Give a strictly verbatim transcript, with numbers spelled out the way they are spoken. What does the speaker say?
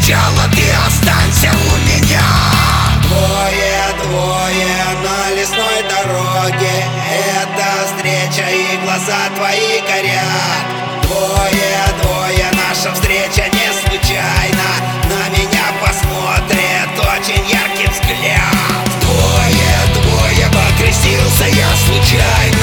сначала ты останься у меня. Двое, двое на лесной дороге, эта встреча и глаза твои горят. Двое, двое, наша встреча не случайна, на меня посмотрит очень яркий взгляд. Двое, двое, покрестился я случайно.